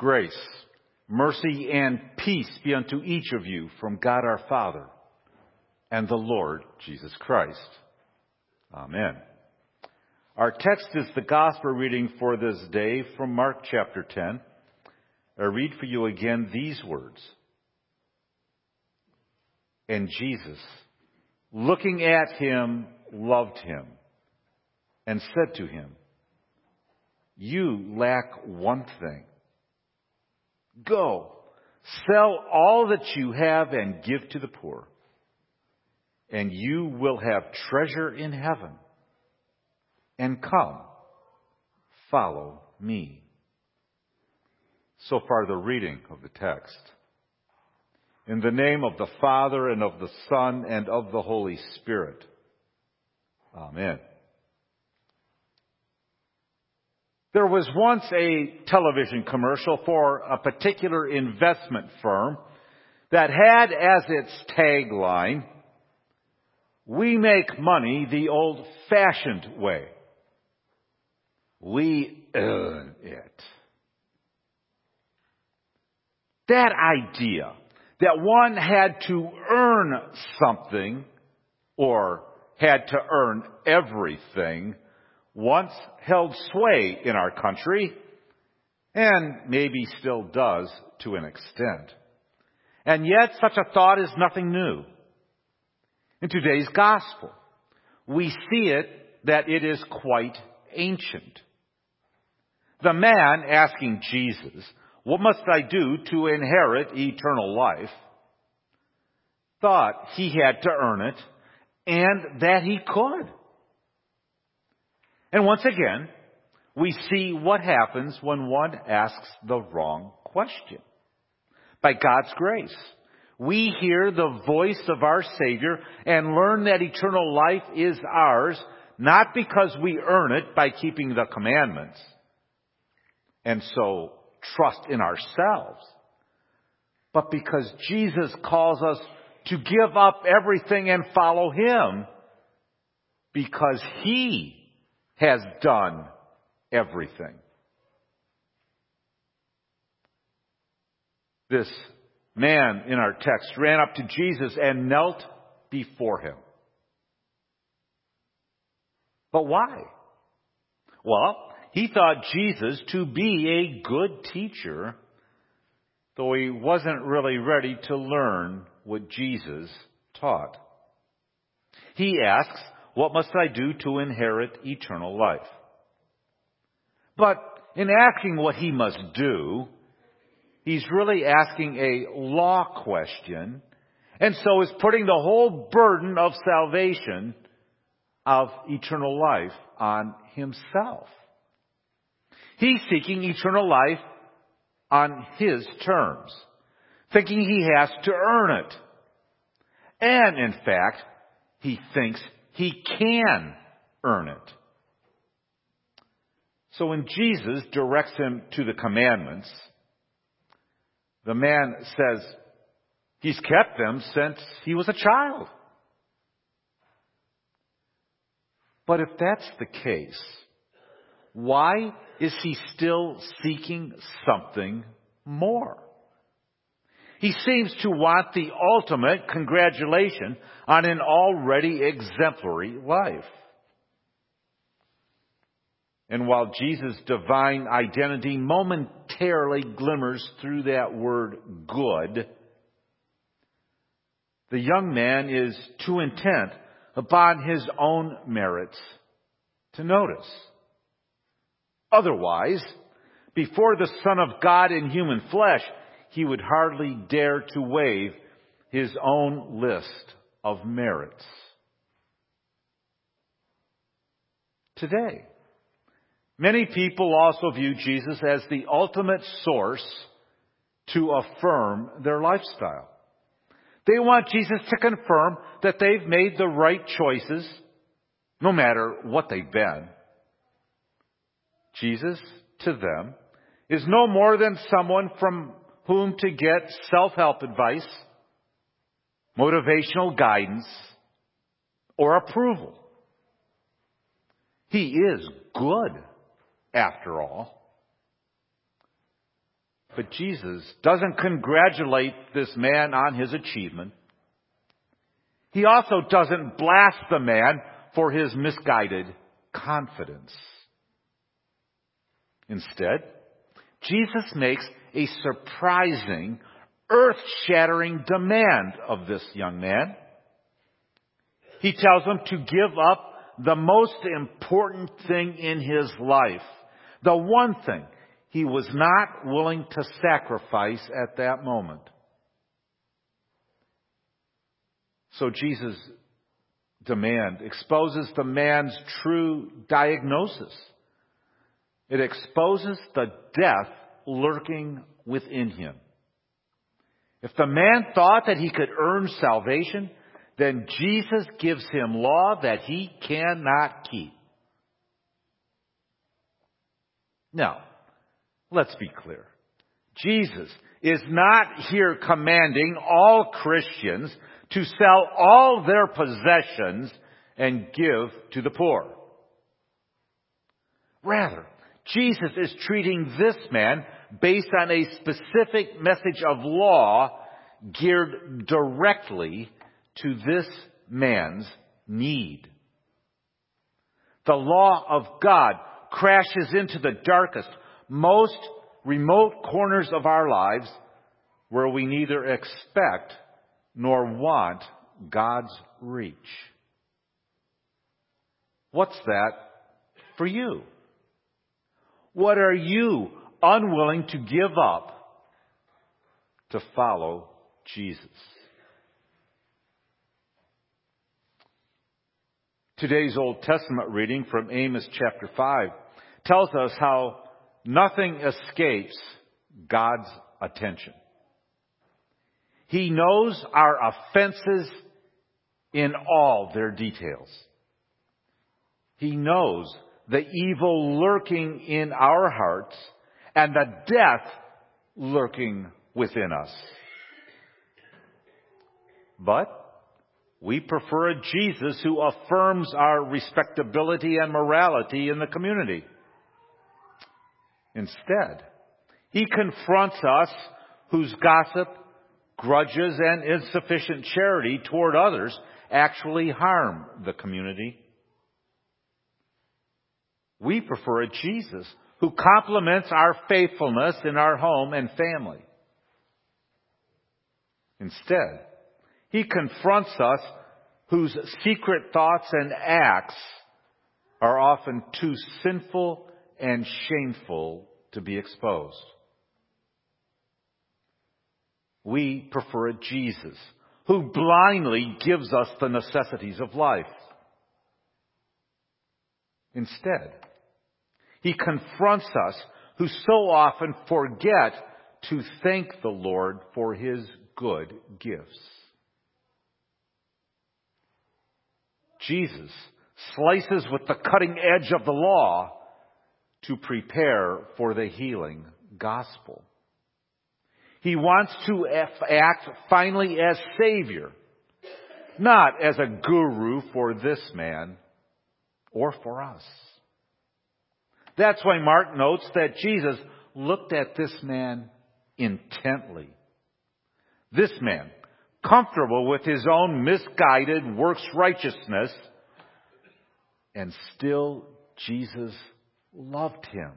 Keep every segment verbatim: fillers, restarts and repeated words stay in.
Grace, mercy, and peace be unto each of you from God our Father and the Lord Jesus Christ. Amen. Our text is the gospel reading for this day from Mark chapter ten. I read for you again these words. And Jesus, looking at him, loved him and said to him, "You lack one thing. Go, sell all that you have and give to the poor, and you will have treasure in heaven. And come, follow me." So far, the reading of the text. In the name of the Father, and of the Son, and of the Holy Spirit. Amen. There was once a television commercial for a particular investment firm that had as its tagline, "We make money the old-fashioned way. We earn it." That idea that one had to earn something or had to earn everything once held sway in our country, and maybe still does to an extent. And yet such a thought is nothing new. In today's gospel, we see it that it is quite ancient. The man asking Jesus, "What must I do to inherit eternal life?" thought he had to earn it and that he could. And once again, we see what happens when one asks the wrong question. By God's grace, we hear the voice of our Savior and learn that eternal life is ours, not because we earn it by keeping the commandments, and so trust in ourselves, but because Jesus calls us to give up everything and follow Him, because He has done everything. This man in our text ran up to Jesus and knelt before him. But why? Well, he thought Jesus to be a good teacher, though he wasn't really ready to learn what Jesus taught. He asks, "What must I do to inherit eternal life?" But in asking what he must do, he's really asking a law question, and so is putting the whole burden of salvation, of eternal life, on himself. He's seeking eternal life on his terms, thinking he has to earn it. And in fact, he thinks he can earn it. So when Jesus directs him to the commandments, the man says he's kept them since he was a child. But if that's the case, why is he still seeking something more? He seems to want the ultimate congratulation on an already exemplary life. And while Jesus' divine identity momentarily glimmers through that word good, the young man is too intent upon his own merits to notice. Otherwise, before the Son of God in human flesh, he would hardly dare to waive his own list of merits. Today, many people also view Jesus as the ultimate source to affirm their lifestyle. They want Jesus to confirm that they've made the right choices, no matter what they've been. Jesus, to them, is no more than someone from whom to get self-help advice, motivational guidance, or approval. He is good, after all. But Jesus doesn't congratulate this man on his achievement. He also doesn't blast the man for his misguided confidence. Instead, Jesus makes a surprising, earth-shattering demand of this young man. He tells him to give up the most important thing in his life, the one thing he was not willing to sacrifice at that moment. So Jesus' demand exposes the man's true diagnosis. It exposes the death lurking within him. If the man thought that he could earn salvation, then Jesus gives him law that he cannot keep. Now, let's be clear. Jesus is not here commanding all Christians to sell all their possessions and give to the poor. Rather, Jesus is treating this man based on a specific message of law geared directly to this man's need. The law of God crashes into the darkest, most remote corners of our lives where we neither expect nor want God's reach. What's that for you? What are you unwilling to give up to follow Jesus? Today's Old Testament reading from Amos chapter five tells us how nothing escapes God's attention. He knows our offenses in all their details. He knows the evil lurking in our hearts and the death lurking within us. But we prefer a Jesus who affirms our respectability and morality in the community. Instead, he confronts us whose gossip, grudges, and insufficient charity toward others actually harm the community. We prefer a Jesus who compliments our faithfulness in our home and family. Instead, he confronts us whose secret thoughts and acts are often too sinful and shameful to be exposed. We prefer a Jesus who blindly gives us the necessities of life. Instead, he confronts us who so often forget to thank the Lord for his good gifts. Jesus slices with the cutting edge of the law to prepare for the healing gospel. He wants to act finally as Savior, not as a guru for this man or for us. That's why Mark notes that Jesus looked at this man intently. This man, comfortable with his own misguided works righteousness, and still Jesus loved him.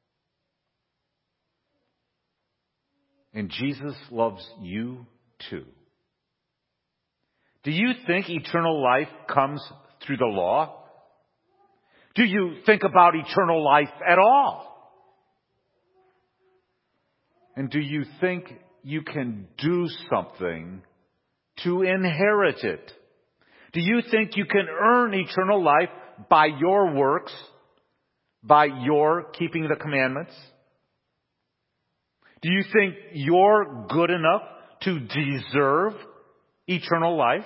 And Jesus loves you too. Do you think eternal life comes through the law? Do you think about eternal life at all? And do you think you can do something to inherit it? Do you think you can earn eternal life by your works, by your keeping the commandments? Do you think you're good enough to deserve eternal life?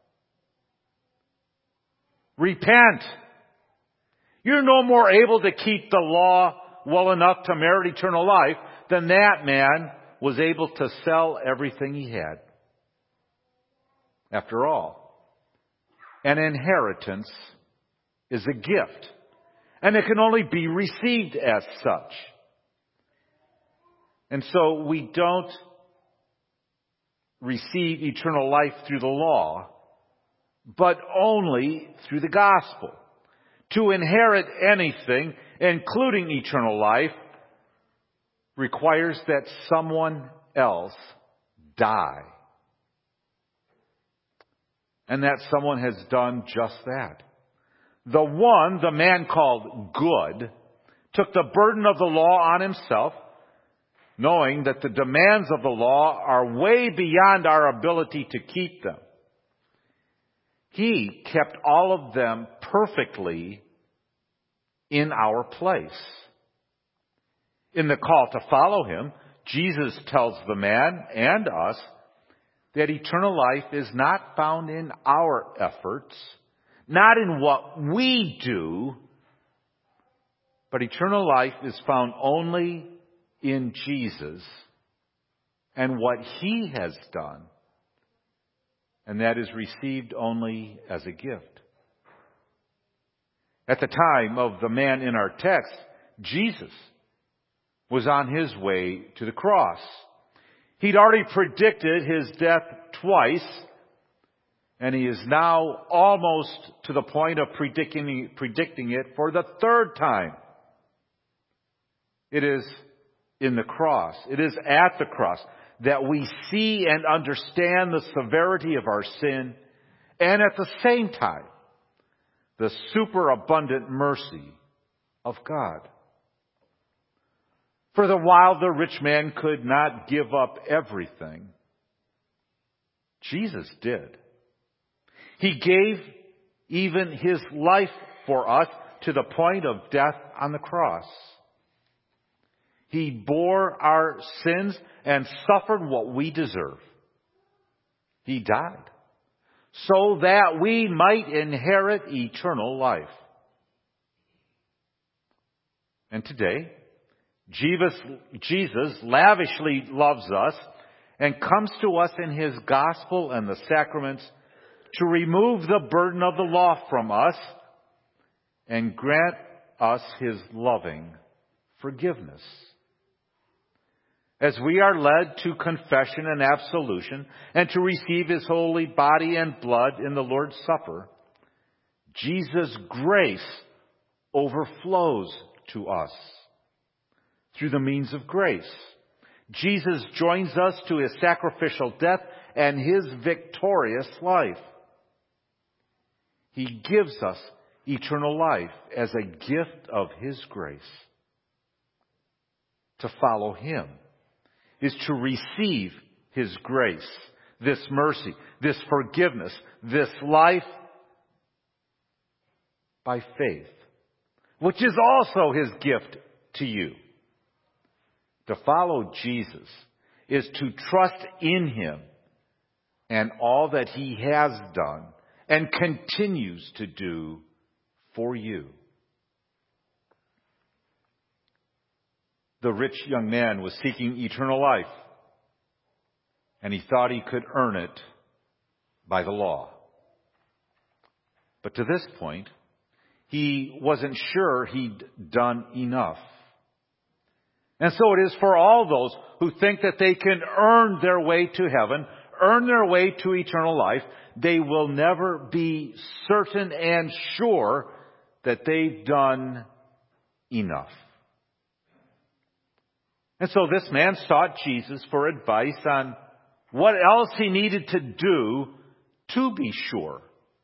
Repent. You're no more able to keep the law well enough to merit eternal life than that man was able to sell everything he had. After all, an inheritance is a gift, and it can only be received as such. And so we don't receive eternal life through the law, but only through the gospel. To inherit anything, including eternal life, requires that someone else die. And that someone has done just that. The one, the man called good, took the burden of the law on himself, knowing that the demands of the law are way beyond our ability to keep them. He kept all of them perfectly in our place. In the call to follow him, Jesus tells the man and us that eternal life is not found in our efforts, not in what we do, but eternal life is found only in Jesus and what he has done. And that is received only as a gift. At the time of the man in our text, Jesus was on his way to the cross. He'd already predicted his death twice, and he is now almost to the point of predicting, predicting it for the third time. It is in the cross, it is at the cross that we see and understand the severity of our sin, and at the same time, the superabundant mercy of God. For the while the rich man could not give up everything, Jesus did. He gave even his life for us to the point of death on the cross. He bore our sins and suffered what we deserve. He died so that we might inherit eternal life. And today, Jesus, Jesus lavishly loves us and comes to us in his gospel and the sacraments to remove the burden of the law from us and grant us his loving forgiveness. As we are led to confession and absolution and to receive his holy body and blood in the Lord's Supper, Jesus' grace overflows to us through the means of grace. Jesus joins us to his sacrificial death and his victorious life. He gives us eternal life as a gift of his grace. To follow him is to receive his grace, this mercy, this forgiveness, this life by faith, which is also his gift to you. To follow Jesus is to trust in him and all that he has done and continues to do for you. The rich young man was seeking eternal life, and he thought he could earn it by the law. But to this point, he wasn't sure he'd done enough. And so it is for all those who think that they can earn their way to heaven, earn their way to eternal life. They will never be certain and sure that they've done enough. And so this man sought Jesus for advice on what else he needed to do to be sure.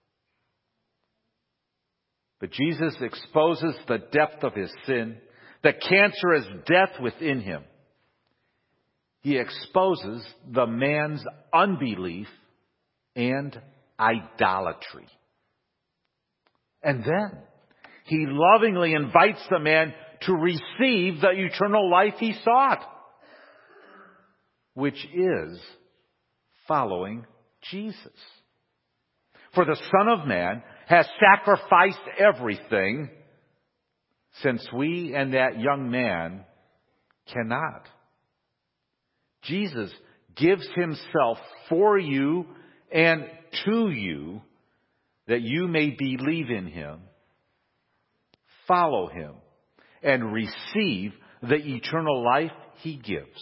But Jesus exposes the depth of his sin, the cancerous death within him. He exposes the man's unbelief and idolatry. And then he lovingly invites the man to receive the eternal life he sought, which is following Jesus. For the Son of Man has sacrificed everything, since we and that young man cannot. Jesus gives himself for you and to you that you may believe in him, follow him, and receive the eternal life He gives.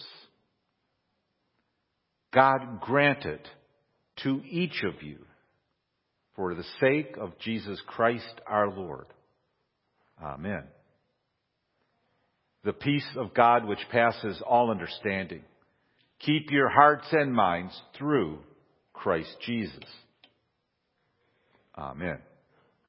God grant it to each of you for the sake of Jesus Christ our Lord. Amen. The peace of God which passes all understanding, keep your hearts and minds through Christ Jesus. Amen.